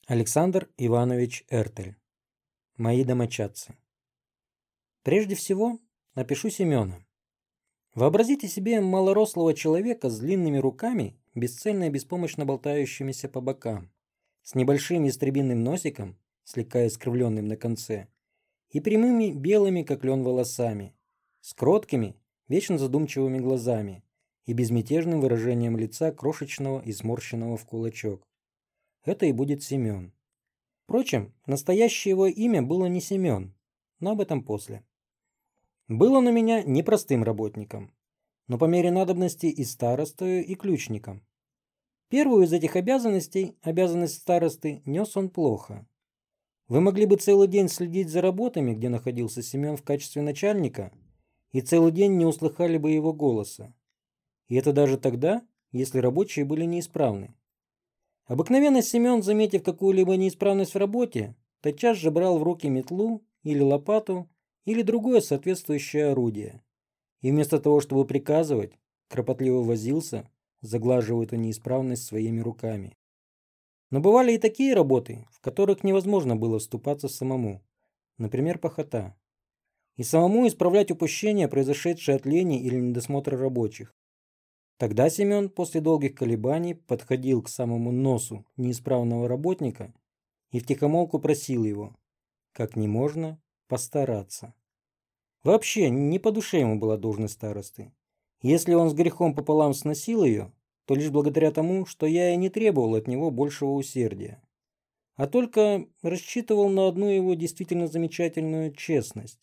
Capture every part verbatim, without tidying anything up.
Александр Иванович Эртель. Мои домочадцы. Прежде всего, напишу Семена. Вообразите себе малорослого человека с длинными руками, бесцельно и беспомощно болтающимися по бокам, с небольшим ястребиным носиком, слегка искривленным на конце, и прямыми белыми, как лен, волосами, с кроткими, вечно задумчивыми глазами и безмятежным выражением лица, крошечного и сморщенного в кулачок. Это и будет Семен. Впрочем, настоящее его имя было не Семен, но об этом после. Был он у меня непростым работником, но по мере надобности и старостою, и ключником. Первую из этих обязанностей, обязанность старосты, нес он плохо. Вы могли бы целый день следить за работами, где находился Семен в качестве начальника, и целый день не услыхали бы его голоса. И это даже тогда, если рабочие были неисправны. Обыкновенно Семен, заметив какую-либо неисправность в работе, тотчас же брал в руки метлу или лопату или другое соответствующее орудие, и вместо того, чтобы приказывать, кропотливо возился, заглаживая эту неисправность своими руками. Но бывали и такие работы, в которых невозможно было вступаться самому, например, пахота, и самому исправлять упущения, произошедшие от лени или недосмотра рабочих. Тогда Семен после долгих колебаний подходил к самому носу неисправного работника и втихомолку просил его, как не можно, постараться. Вообще, не по душе ему была должность старосты. Если он с грехом пополам сносил ее, то лишь благодаря тому, что я и не требовал от него большего усердия, а только рассчитывал на одну его действительно замечательную честность.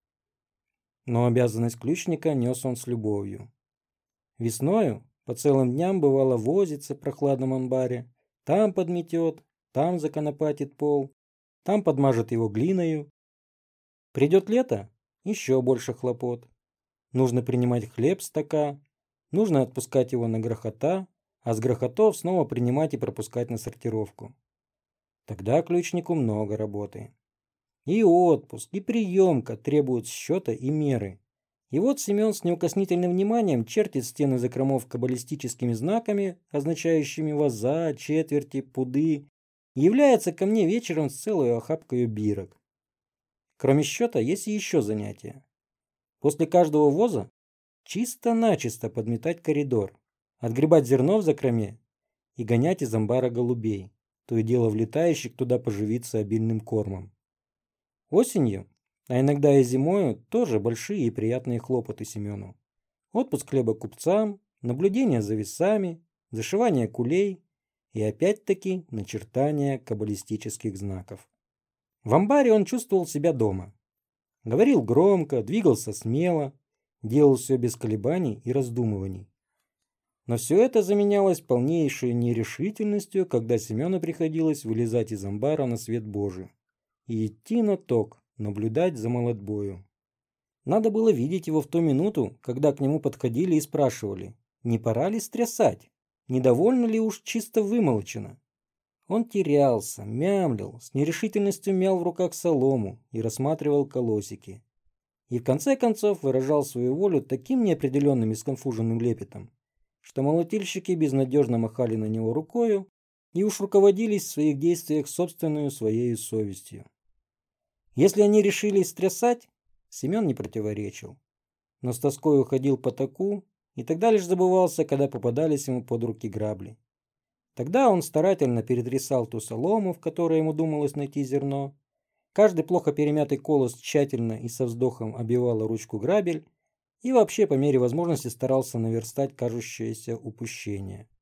Но обязанность ключника нес он с любовью. Весною по целым дням бывало возится в прохладном амбаре, там подметет, там законопатит пол, там подмажет его глиною. Придет лето, еще больше хлопот. Нужно принимать хлеб с тока, нужно отпускать его на грохота, а с грохотов снова принимать и пропускать на сортировку. Тогда ключнику много работы. И отпуск, и приемка требуют счета и меры. И вот Семен с неукоснительным вниманием чертит стены закромов каббалистическими знаками, означающими ваза, четверти, пуды, и является ко мне вечером с целой охапкой бирок. Кроме счета есть и еще занятия. После каждого воза чисто-начисто подметать коридор, отгребать зерно в закроме и гонять из амбара голубей, то и дело влетающих туда поживиться обильным кормом. Осенью, а иногда и зимою, тоже большие и приятные хлопоты Семену. Отпуск хлеба купцам, наблюдение за весами, зашивание кулей и опять-таки начертание каббалистических знаков. В амбаре он чувствовал себя дома. Говорил громко, двигался смело, делал все без колебаний и раздумываний. Но все это заменялось полнейшей нерешительностью, когда Семену приходилось вылезать из амбара на свет Божий и идти на ток, наблюдать за молотбою. Надо было видеть его в ту минуту, когда к нему подходили и спрашивали, не пора ли стрясать, недовольно ли уж чисто вымолчено. Он терялся, мямлил, с нерешительностью мял в руках солому и рассматривал колосики. И в конце концов выражал свою волю таким неопределенным и сконфуженным лепетом, что молотильщики безнадежно махали на него рукою и уж руководились в своих действиях собственную своей совестью. Если они решили стрясать, Семен не противоречил, но с тоской уходил по току и тогда лишь забывался, когда попадались ему под руки грабли. Тогда он старательно перетрясал ту солому, в которой ему думалось найти зерно. Каждый плохо перемятый колос тщательно и со вздохом обивал ручку грабель и вообще по мере возможности старался наверстать кажущееся упущение.